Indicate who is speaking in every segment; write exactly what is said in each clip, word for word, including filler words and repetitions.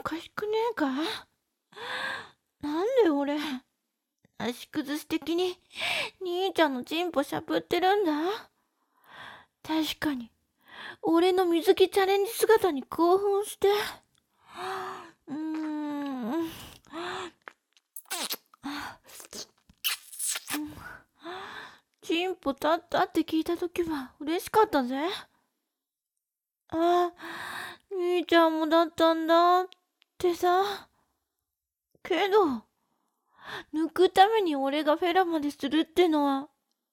Speaker 1: かしくねえか？なんで俺、足崩し的に兄ちゃんのチンポしゃぶってるんだ？確かに、俺の水着チャレンジ姿に興奮して、うーん、チンポ立ったって聞いたときは嬉しかったぜ。ああ、兄ちゃんもだったんだってさ。けど、抜くために俺がフェラまでするってのは、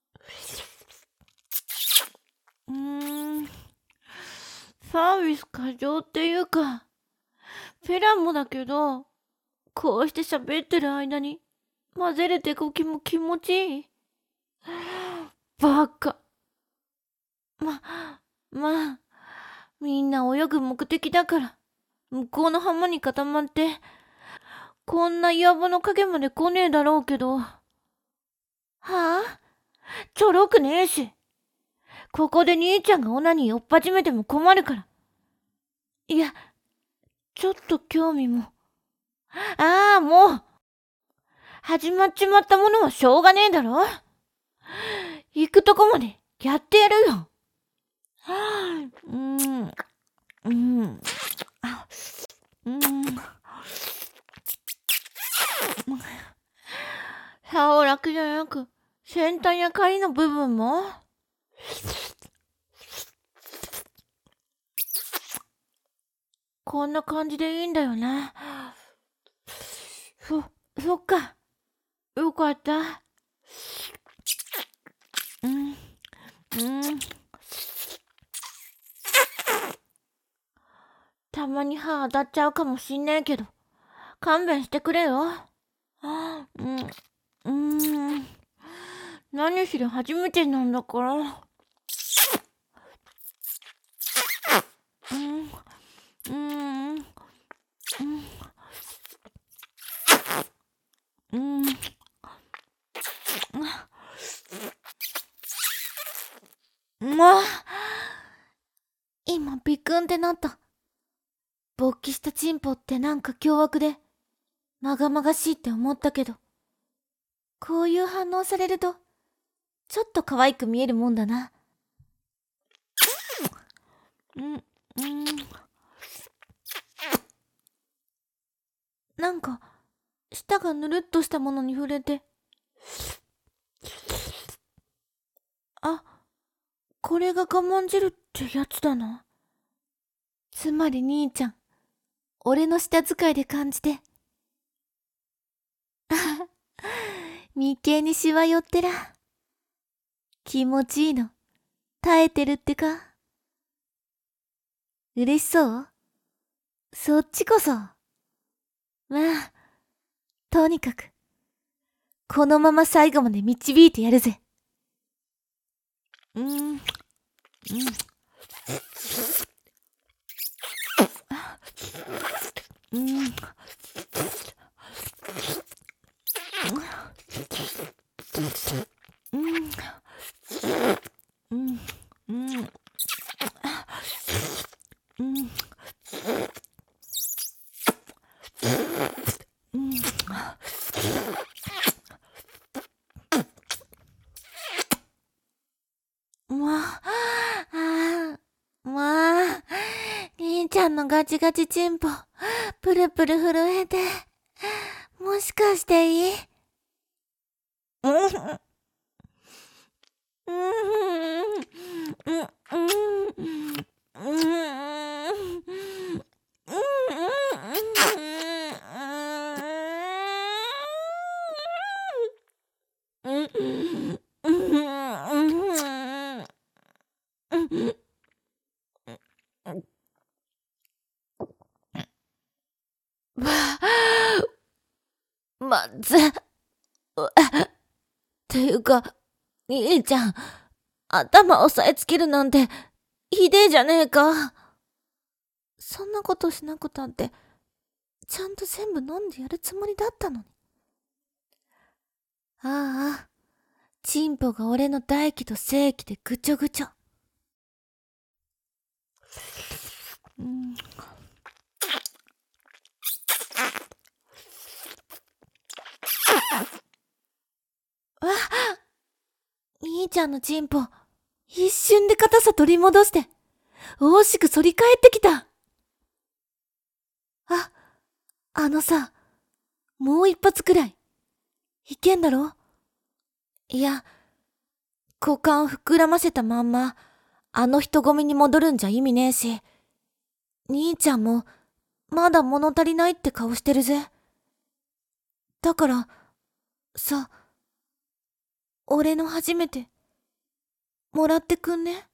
Speaker 1: うーん、サービス過剰っていうか、フェラもだけど、こうして喋ってる間に混ぜれてこきも気持ちいい。バカ。ま、まあ、みんな泳ぐ目的だから、向こうの浜に固まって、こんな岩場の影まで来ねえだろうけど。はあ？ちょろくねえし。ここで兄ちゃんがオナニー追っ始めても困るから。いや、ちょっと興味も。ああ、もう。始まっちまったものはしょうがねえだろ。行くとこまでやってやるよ。うーん、うーん、あ、うーん。竿だけじゃなく、先端や狩りの部分も。こんな感じでいいんだよな。そ、そっか。よかった。うん、うん。たまに歯当たっちゃうかもしんねえけど、勘弁してくれよ。うん、うーん。何しろ初めてなんだから。うん、うん、うん、うん。まあ、今ビクンってなった。勃起したチンポってなんか凶悪で、まがまがしいって思ったけど、こういう反応されると、ちょっと可愛く見えるもんだな。うん、うん。なんか、舌がぬるっとしたものに触れて、あ、これが我慢汁ってやつだな。つまり兄ちゃん、俺の舌使いで感じて。眉間にしわ寄ってら。気持ちいいの。耐えてるってか。嬉しそう？そっちこそ。まあ、とにかく、このまま最後まで導いてやるぜ。うーん、うん。うん。うん。うん。うん。うん。うん。まあ、ああ、まあ、兄ちゃんのガチガチチンポ、プルプル震えて、もしかしていい？うん、うん、うん、うん、うん、まずっ。っていうか、兄ちゃん、頭押さえつけるなんて、ひでえじゃねえか。そんなことしなくたって、ちゃんと全部飲んでやるつもりだったのに。ああ、チンポが俺の大気と正気でぐちょぐちょ。うん。 ちゃんのチンポ、一瞬で硬さ取り戻して、大しく反り返ってきた。あ、あのさ、もう一発くらい、いけんだろ？いや、股間膨らませたまんま、あの人混みに戻るんじゃ意味ねえし、兄ちゃんも、まだ物足りないって顔してるぜ。だから、さ、俺の初めて、もらってくんね？